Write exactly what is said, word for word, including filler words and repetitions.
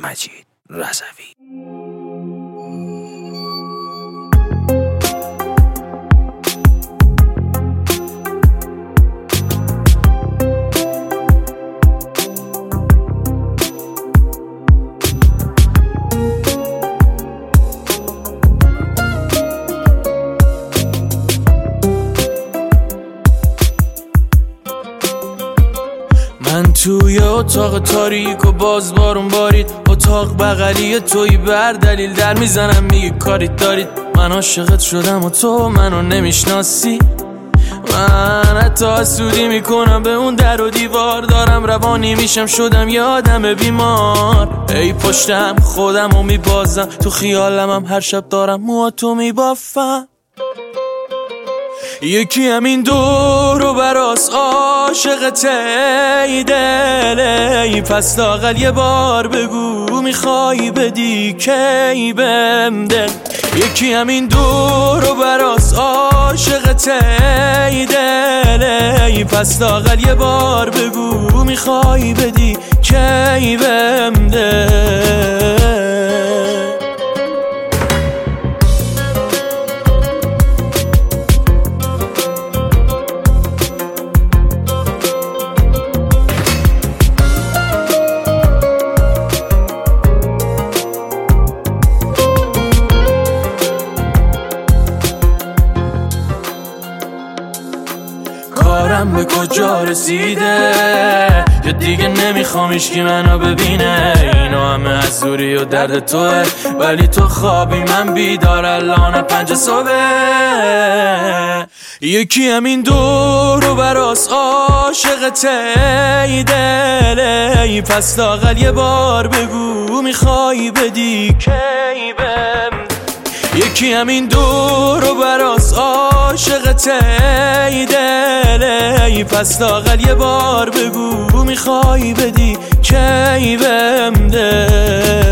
مجید رضوی. من توی اتاق تاریک و باز بارون بارید، اتاق بغلی توی بر دلیل در میزنم میگی کاریت دارید. من عاشقت شدم و تو منو نمیشناسی. من حتی حسودی میکنم به اون در و دیوار، دارم روانی میشم شدم یادم بیمار. ای پشتم خودم رو میبازم، تو خیالم هم هر شب دارم موهاتو میبافم. یکی همین دور و براس عاشقته ای دل، ای پس لااقل یه بار بگو میخوای بدی کی بهم دل. یکی همین دور و براس عاشقته ای دل، ای پس لااقل یه بار بگو میخوای بدی کی بهم دل. کارم به کجا رسیده یا دیگه نمیخوام هیچکی منو ببینه. اینا همه از دوری و درد توه، ولی تو خوابی من بیدار الان پنج صبح. یکی همین دور و براس عاشقته ای دل، ای پس لااقل یه بار بگو میخوای بدی کی بهم. یکی همین دور و براس عاشقته ای دل، ای پس لااقل یه بار بگو میخوای بدی کی بهم دل.